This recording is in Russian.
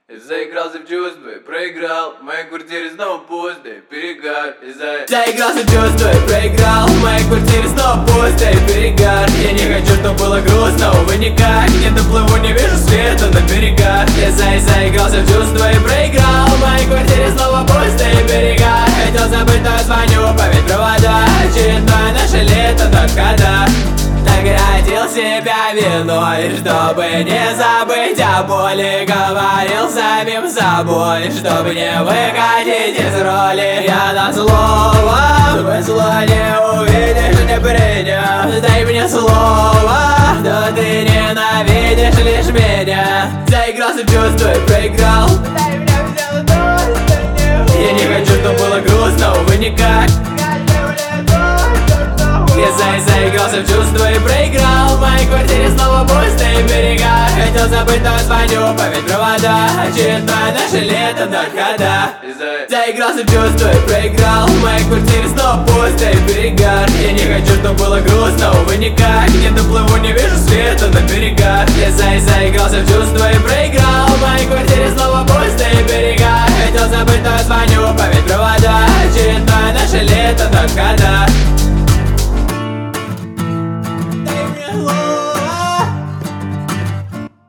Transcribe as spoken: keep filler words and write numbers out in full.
Заигрался в чувства и проиграл. В моей квартире снова пусто и перегар. Из-за... Заигрался в чувства и проиграл. В моей квартире снова пусто и перегар. Я не хочу, чтобы было грустно, увы никак. Не доплыву, не вижу света на берегах. Я за заигрался в чувства и проиграл. В моей квартире снова пусто и перегар. Хотел забыть, но я звоню, помять провода. Очередное наше лето, но когда наградил себя виной, чтобы не забыть о боли. Говорил самим собой, чтобы не выходить из роли. Я на слово, твое зло не увидишь, не принес. Дай мне слово, что ты ненавидишь лишь меня. Заигрался в чувства и проиграл. Дай мне все то, что не. Я не хочу, чтобы было грустно, увы никак. Я за заигрался в чувства и проиграл. В моей квартире снова пусто и берега. Хотел забыть, но я звоню, помять провода. Очередное наше лето, но когда Из-за... заигрался в чувства и проиграл. В моей квартире снова пусто и перегар. Я не хочу, чтобы было грустно, увы никак. Не доплыву, не вижу света на берегах. Я за заигрался в чувства и проиграл. В моей квартире снова пусто и берега. Хотел забыть, но я звоню, помять провода. Очередное наше лето, но когда